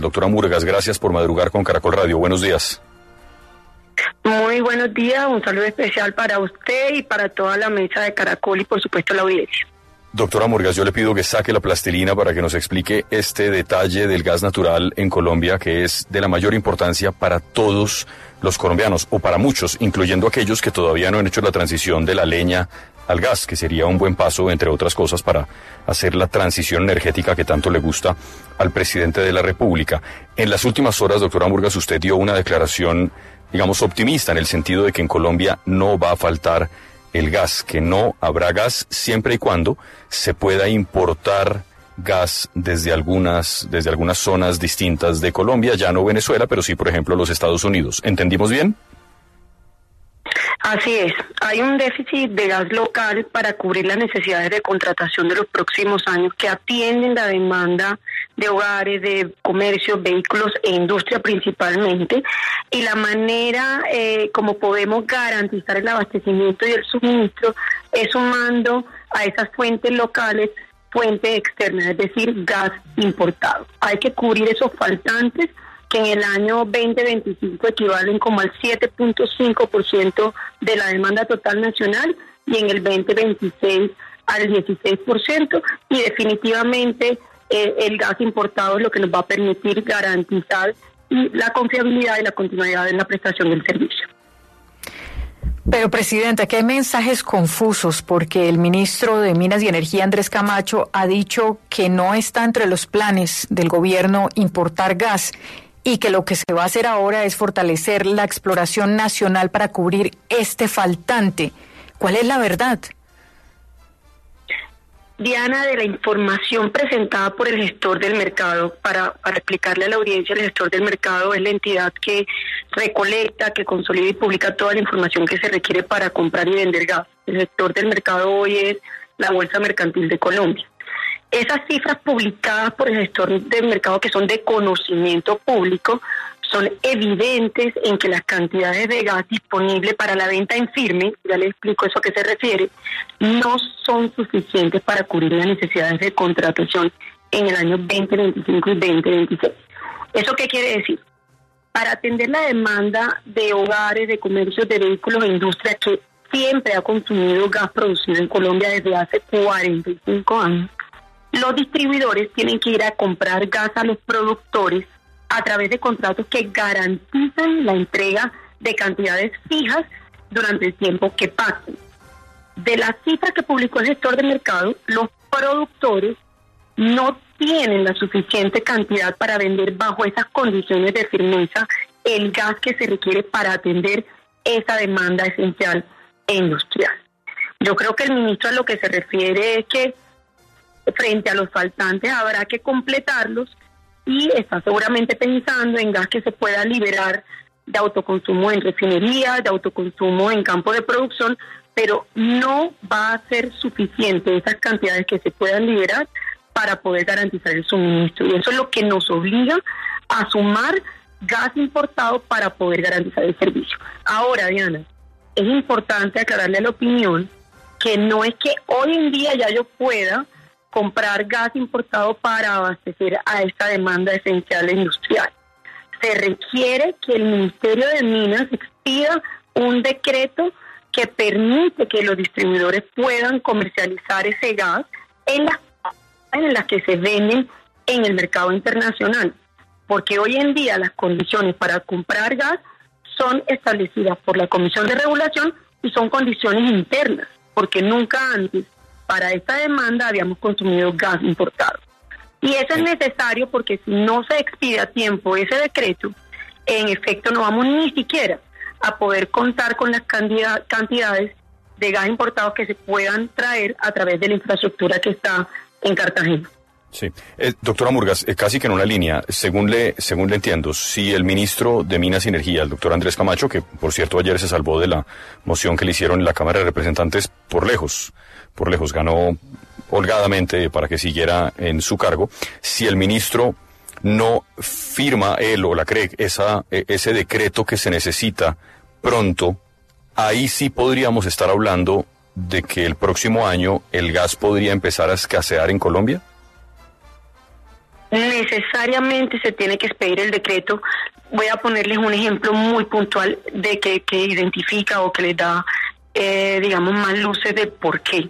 Doctora Murgas, gracias por madrugar con Caracol Radio. Buenos días. Muy buenos días, un saludo especial para usted y para toda la mesa de Caracol y por supuesto la audiencia. Doctora Murgas, yo le pido que saque la plastilina para que nos explique este detalle del gas natural en Colombia, que es de la mayor importancia para todos los colombianos, o para muchos, incluyendo aquellos que todavía no han hecho la transición de la leña al gas, que sería un buen paso, entre otras cosas, para hacer la transición energética que tanto le gusta al presidente de la República. En las últimas horas, doctora Murgas, usted dio una declaración, digamos, optimista, en el sentido de que en Colombia no va a faltar el gas, que no habrá gas siempre y cuando se pueda importar gas desde algunas zonas distintas de Colombia, ya no Venezuela, pero sí, por ejemplo, los Estados Unidos. ¿Entendimos bien? Así es, hay un déficit de gas local para cubrir las necesidades de contratación de los próximos años que atienden la demanda de hogares, de comercios, vehículos e industria principalmente, y la manera como podemos garantizar el abastecimiento y el suministro es sumando a esas fuentes locales fuentes externas, es decir, gas importado. Hay que cubrir esos faltantes que en el año 2025 equivalen como al 7.5% de la demanda total nacional y en el 2026 al 16%, y definitivamente el gas importado es lo que nos va a permitir garantizar la confiabilidad y la continuidad en la prestación del servicio. Pero, Presidenta, que hay mensajes confusos porque el ministro de Minas y Energía, Andrés Camacho, ha dicho que no está entre los planes del gobierno importar gas y que lo que se va a hacer ahora es fortalecer la exploración nacional para cubrir este faltante. ¿Cuál es la verdad? Diana, de la información presentada por el gestor del mercado, para explicarle a la audiencia, el gestor del mercado es la entidad que recolecta, que consolida y publica toda la información que se requiere para comprar y vender gas. El gestor del mercado hoy es la Bolsa Mercantil de Colombia. Esas cifras publicadas por el gestor del mercado, que son de conocimiento público, son evidentes en que las cantidades de gas disponibles para la venta en firme, ya les explico eso a qué se refiere, no son suficientes para cubrir las necesidades de contratación en el año 2025 y 2026. ¿Eso qué quiere decir? Para atender la demanda de hogares, de comercios, de vehículos e industria que siempre ha consumido gas producido en Colombia desde hace 45 años, los distribuidores tienen que ir a comprar gas a los productores a través de contratos que garantizan la entrega de cantidades fijas durante el tiempo que pasen. De las cifras que publicó el gestor de mercado, los productores no tienen la suficiente cantidad para vender bajo esas condiciones de firmeza el gas que se requiere para atender esa demanda esencial e industrial. Yo creo que el ministro a lo que se refiere es que frente a los faltantes habrá que completarlos, y está seguramente pensando en gas que se pueda liberar de autoconsumo en refinerías, de autoconsumo en campo de producción, pero no va a ser suficiente esas cantidades que se puedan liberar para poder garantizar el suministro. Y eso es lo que nos obliga a sumar gas importado para poder garantizar el servicio. Ahora, Diana, es importante aclararle a la opinión que no es que hoy en día ya yo pueda comprar gas importado para abastecer a esta demanda esencial e industrial. Se requiere que el Ministerio de Minas expida un decreto que permite que los distribuidores puedan comercializar ese gas en las que se venden en el mercado internacional, porque hoy en día las condiciones para comprar gas son establecidas por la Comisión de Regulación y son condiciones internas, porque nunca antes para esta demanda habíamos consumido gas importado. Y eso es necesario porque si no se expide a tiempo ese decreto, en efecto no vamos ni siquiera a poder contar con las cantidades de gas importados que se puedan traer a través de la infraestructura que está en Cartagena. Sí. Doctora Murgas, casi que en una línea, según le entiendo, si el ministro de Minas y Energía, el doctor Andrés Camacho, que por cierto ayer se salvó de la moción que le hicieron en la Cámara de Representantes por lejos, ganó holgadamente para que siguiera en su cargo, si el ministro no firma él o la CREG ese decreto que se necesita pronto, ahí sí podríamos estar hablando de que el próximo año el gas podría empezar a escasear en Colombia. necesariamente se tiene que expedir el decreto. Voy a ponerles un ejemplo muy puntual de que identifica o que les da, digamos, más luces de por qué.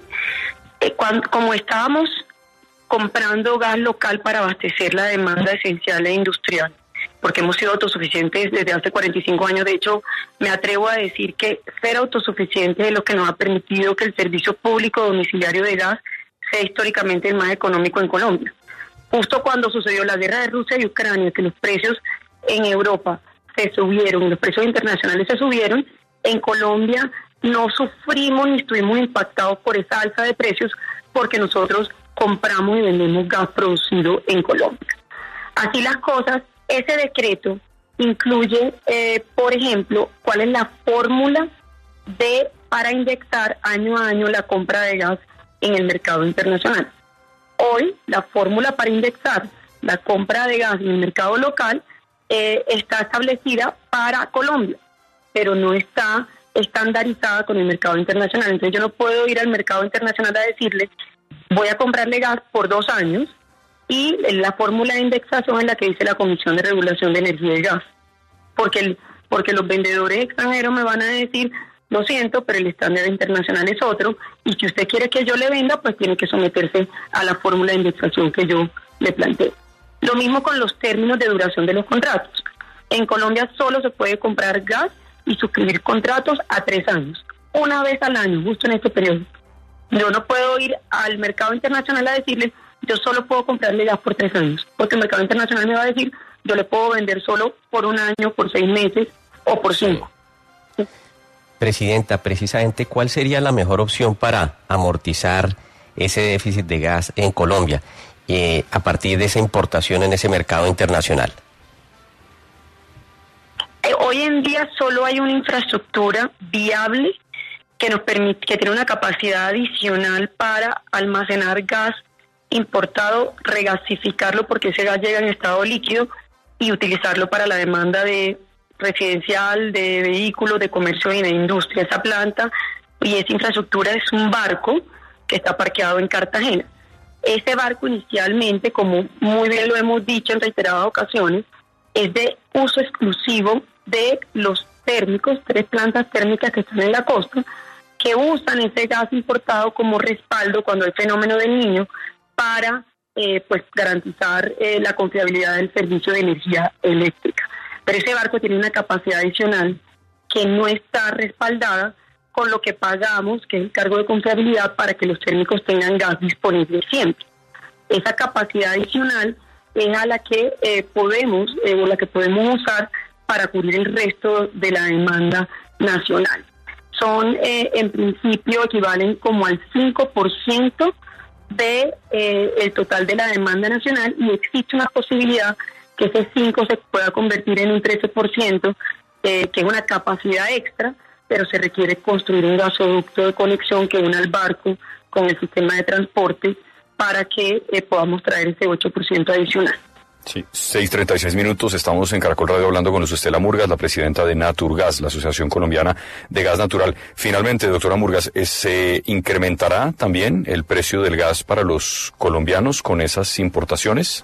Como estábamos comprando gas local para abastecer la demanda esencial e industrial, porque hemos sido autosuficientes desde hace 45 años. De hecho, me atrevo a decir que ser autosuficiente es lo que nos ha permitido que el servicio público domiciliario de gas sea históricamente el más económico en Colombia. Justo cuando sucedió la guerra de Rusia y Ucrania, que los precios en Europa se subieron, los precios internacionales se subieron, en Colombia no sufrimos ni estuvimos impactados por esa alza de precios porque nosotros compramos y vendemos gas producido en Colombia. Así las cosas, ese decreto incluye, por ejemplo, cuál es la fórmula para indexar año a año la compra de gas en el mercado internacional. Hoy, la fórmula para indexar la compra de gas en el mercado local está establecida para Colombia, pero no está estandarizada con el mercado internacional. Entonces yo no puedo ir al mercado internacional a decirle, voy a comprarle gas por 2 años, y la fórmula de indexación es la que dice la Comisión de Regulación de Energía y Gas, porque los vendedores extranjeros me van a decir, lo siento, pero el estándar internacional es otro, y si usted quiere que yo le venda, pues tiene que someterse a la fórmula de indexación que yo le planteo. Lo mismo con los términos de duración de los contratos. En Colombia solo se puede comprar gas y suscribir contratos a 3 años, una vez al año, justo en este periodo. Yo no puedo ir al mercado internacional a decirle, yo solo puedo comprarle gas por 3 años, porque el mercado internacional me va a decir, yo le puedo vender solo por 1 año, por 6 meses o por 5. Sí. Presidenta, precisamente, ¿cuál sería la mejor opción para amortizar ese déficit de gas en Colombia a partir de esa importación en ese mercado internacional? Hoy en día solo hay una infraestructura viable que nos permite, que tiene una capacidad adicional para almacenar gas importado, regasificarlo porque ese gas llega en estado líquido y utilizarlo para la demanda de residencial, de vehículos, de comercio y de industria. Esa planta y esa infraestructura es un barco que está parqueado en Cartagena. Ese barco inicialmente, como muy bien lo hemos dicho en reiteradas ocasiones, es de uso exclusivo de los térmicos, 3 plantas térmicas que están en la costa, que usan ese gas importado como respaldo cuando hay fenómeno del Niño para pues garantizar la confiabilidad del servicio de energía eléctrica. Pero ese barco tiene una capacidad adicional que no está respaldada con lo que pagamos, que es el cargo de confiabilidad, para que los térmicos tengan gas disponible siempre. Esa capacidad adicional es a la que podemos usar para cubrir el resto de la demanda nacional. Son, en principio, equivalen como al 5% de el total de la demanda nacional, y existe una posibilidad que ese 5 se pueda convertir en un 13%, que es una capacidad extra, pero se requiere construir un gasoducto de conexión que una al barco con el sistema de transporte para que podamos traer ese 8% adicional. Sí, 6:36 minutos, estamos en Caracol Radio hablando con Estela Murgas, la presidenta de Naturgas, la Asociación Colombiana de Gas Natural. Finalmente, doctora Murgas, ¿se incrementará también el precio del gas para los colombianos con esas importaciones?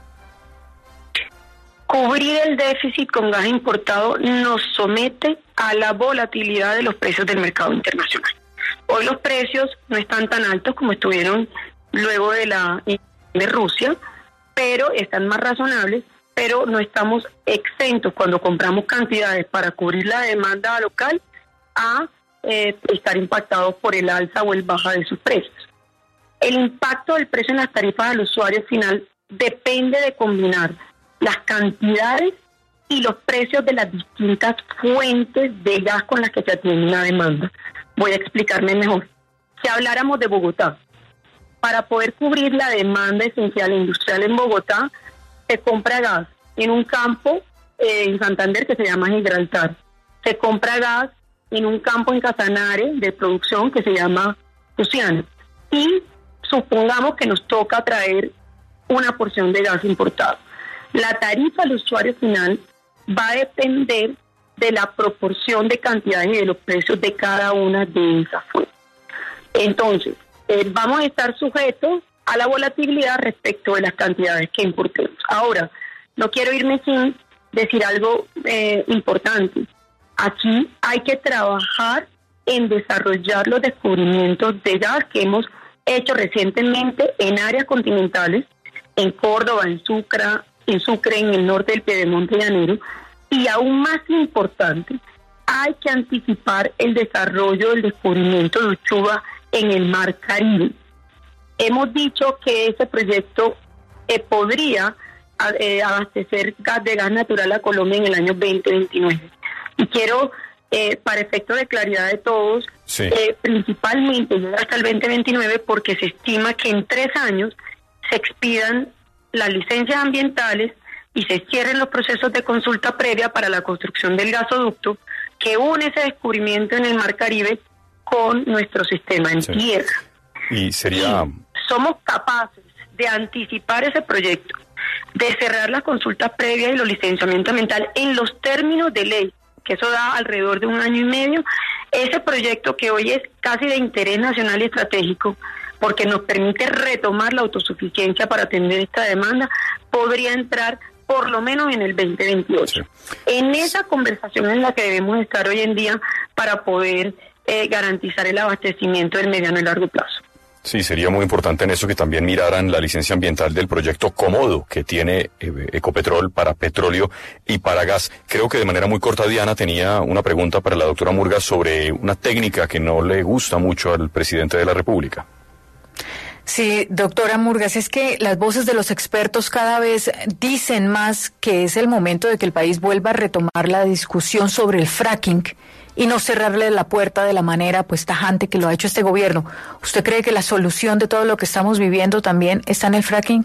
Cubrir el déficit con gas importado nos somete a la volatilidad de los precios del mercado internacional. Hoy los precios no están tan altos como estuvieron luego de Rusia, pero están más razonables, pero no estamos exentos cuando compramos cantidades para cubrir la demanda local a estar impactados por el alza o el baja de sus precios. El impacto del precio en las tarifas al usuario final depende de combinar las cantidades y los precios de las distintas fuentes de gas con las que se atiende una demanda. Voy a explicarme mejor. Si habláramos de Bogotá, para poder cubrir la demanda esencial e industrial en Bogotá, se compra gas en un campo en Santander que se llama Gibraltar. Se compra gas en un campo en Casanare de producción que se llama Luciana. Y supongamos que nos toca traer una porción de gas importado. La tarifa al usuario final va a depender de la proporción de cantidades y de los precios de cada una de esas fuentes. Entonces, vamos a estar sujetos a la volatilidad respecto de las cantidades que importemos. Ahora, no quiero irme sin decir algo importante. Aquí hay que trabajar en desarrollar los descubrimientos de gas que hemos hecho recientemente en áreas continentales, en Córdoba, en Sucre, en el norte del Piedemonte llanero, y aún más importante, hay que anticipar el desarrollo del descubrimiento de Uchuva en el Mar Caribe. Hemos dicho que ese proyecto podría abastecer de gas natural a Colombia en el año 2029. Y quiero, para efecto de claridad de todos, sí, principalmente llegar hasta el 2029 porque se estima que en 3 años se expidan las licencias ambientales y se cierren los procesos de consulta previa para la construcción del gasoducto que une ese descubrimiento en el Mar Caribe con nuestro sistema en tierra. Y sería... somos capaces de anticipar ese proyecto, de cerrar las consultas previas y los licenciamientos ambientales en los términos de ley, que eso da alrededor de 1 año y medio. Ese proyecto que hoy es casi de interés nacional y estratégico, porque nos permite retomar la autosuficiencia para atender esta demanda, podría entrar por lo menos en el 2028. Sí. En esa conversación en la que debemos estar hoy en día para poder garantizar el abastecimiento del mediano y largo plazo. Sí, sería muy importante en eso que también miraran la licencia ambiental del proyecto Comodo que tiene Ecopetrol para petróleo y para gas. Creo que de manera muy corta Diana tenía una pregunta para la doctora Murgas sobre una técnica que no le gusta mucho al presidente de la República. Sí, doctora Murgas, es que las voces de los expertos cada vez dicen más que es el momento de que el país vuelva a retomar la discusión sobre el fracking y no cerrarle la puerta de la manera pues tajante que lo ha hecho este gobierno. ¿Usted cree que la solución de todo lo que estamos viviendo también está en el fracking?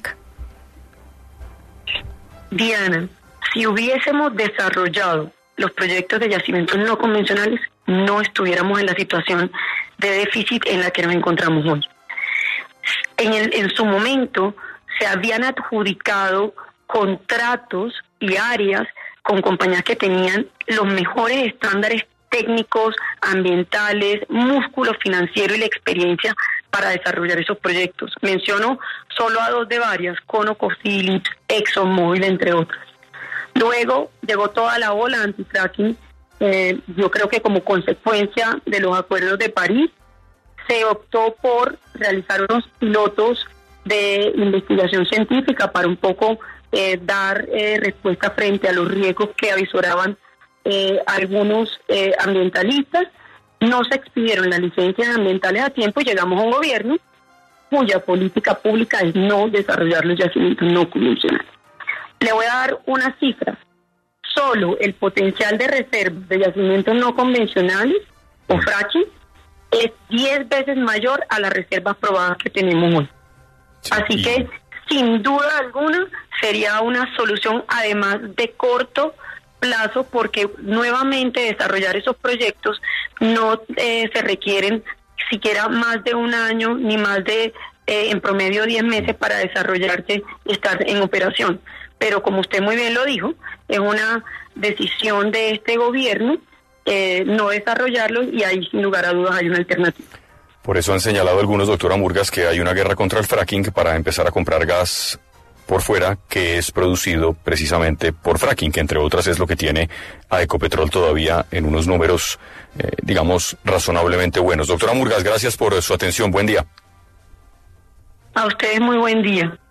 Diana, si hubiésemos desarrollado los proyectos de yacimientos no convencionales, no estuviéramos en la situación de déficit en la que nos encontramos hoy. En su momento se habían adjudicado contratos y áreas con compañías que tenían los mejores estándares técnicos, ambientales, músculo financiero y la experiencia para desarrollar esos proyectos. Menciono solo a 2 de varias, ConocoPhillips, ExxonMobil, entre otras. Luego llegó toda la ola anti-fracking, yo creo que como consecuencia de los acuerdos de París, se optó por realizar unos pilotos de investigación científica para un poco dar respuesta frente a los riesgos que avisoraban algunos ambientalistas. No se expidieron las licencias ambientales a tiempo y llegamos a un gobierno cuya política pública es no desarrollar los yacimientos no convencionales. Le voy a dar unas cifras. Solo el potencial de reserva de yacimientos no convencionales o fracking es 10 veces mayor a las reservas probadas que tenemos hoy. Sí. Así que, sin duda alguna, sería una solución además de corto plazo, porque nuevamente desarrollar esos proyectos no se requieren siquiera más de 1 año, ni más de, en promedio, 10 meses para desarrollarse y estar en operación. Pero como usted muy bien lo dijo, es una decisión de este gobierno no desarrollarlo, y ahí sin lugar a dudas hay una alternativa. Por eso han señalado algunos, doctora Murgas, que hay una guerra contra el fracking para empezar a comprar gas por fuera que es producido precisamente por fracking, que entre otras es lo que tiene a Ecopetrol todavía en unos números, digamos, razonablemente buenos. Doctora Murgas, gracias por su atención. Buen día. A ustedes muy buen día.